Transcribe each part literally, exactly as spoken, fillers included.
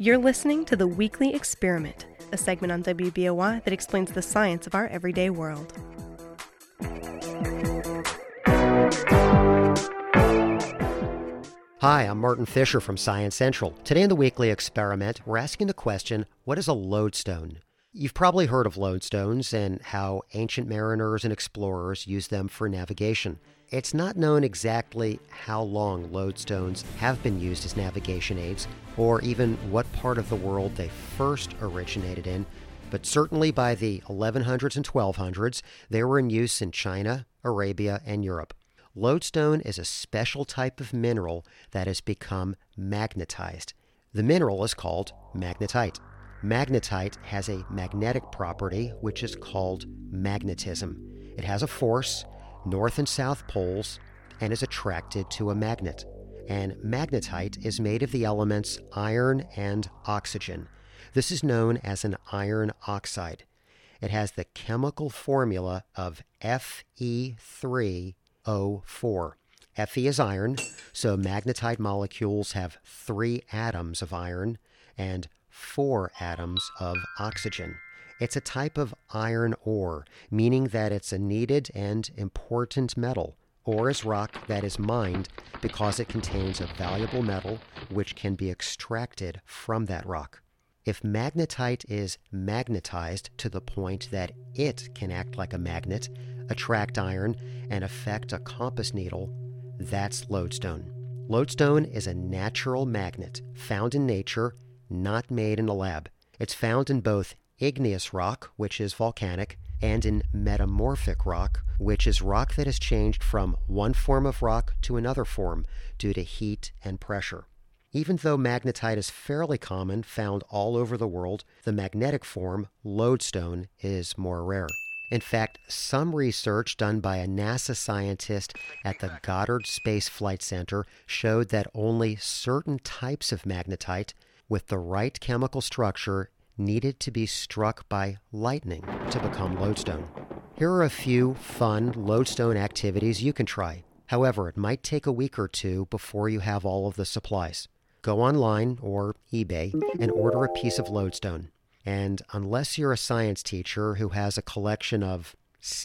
You're listening to The Weekly Experiment, a segment on W B O Y that explains the science of our everyday world. Hi, I'm Martin Fisher from Science Central. Today in The Weekly Experiment, we're asking the question, what is a lodestone? You've probably heard of lodestones and how ancient mariners and explorers used them for navigation. It's not known exactly how long lodestones have been used as navigation aids, or even what part of the world they first originated in, but certainly by the eleven hundreds and twelve hundreds, they were in use in China, Arabia, and Europe. Lodestone is a special type of mineral that has become magnetized. The mineral is called magnetite. Magnetite has a magnetic property which is called magnetism. It has a force, north and south poles, and is attracted to a magnet. And magnetite is made of the elements iron and oxygen. This is known as an iron oxide. It has the chemical formula of F E three O four. Fe is iron, so magnetite molecules have three atoms of iron and four atoms of oxygen. It's a type of iron ore, meaning that it's a needed and important metal. Ore is rock that is mined because it contains a valuable metal which can be extracted from that rock. If magnetite is magnetized to the point that it can act like a magnet, attract iron, and affect a compass needle, that's lodestone. Lodestone is a natural magnet found in nature, not made in a lab. It's found in both igneous rock, which is volcanic, and in metamorphic rock, which is rock that has changed from one form of rock to another form due to heat and pressure. Even though magnetite is fairly common, found all over the world, the magnetic form, lodestone, is more rare. In fact, some research done by a NASA scientist at the Goddard Space Flight Center showed that only certain types of magnetite with the right chemical structure needed to be struck by lightning to become lodestone. Here are a few fun lodestone activities you can try. However, it might take a week or two before you have all of the supplies. Go online or eBay and order a piece of lodestone. And unless you're a science teacher who has a collection of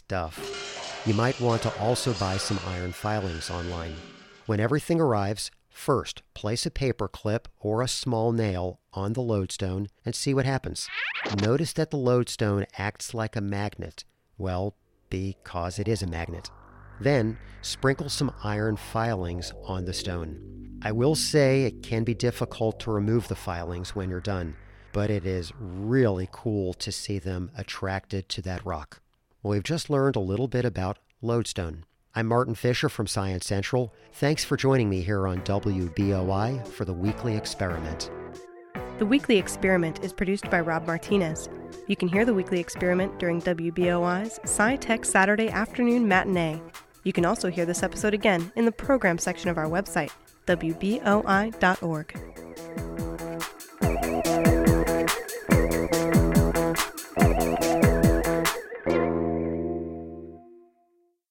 stuff, you might want to also buy some iron filings online. When everything arrives, first, place a paper clip or a small nail on the lodestone and see what happens. Notice that the lodestone acts like a magnet. Well, because it is a magnet. Then, sprinkle some iron filings on the stone. I will say it can be difficult to remove the filings when you're done, but it is really cool to see them attracted to that rock. Well, we've just learned a little bit about lodestone. I'm Martin Fisher from Science Central. Thanks for joining me here on W B O I for The Weekly Experiment. The Weekly Experiment is produced by Rob Martinez. You can hear The Weekly Experiment during W B O I's SciTech Saturday Afternoon Matinee. You can also hear this episode again in the program section of our website, W B O I dot org.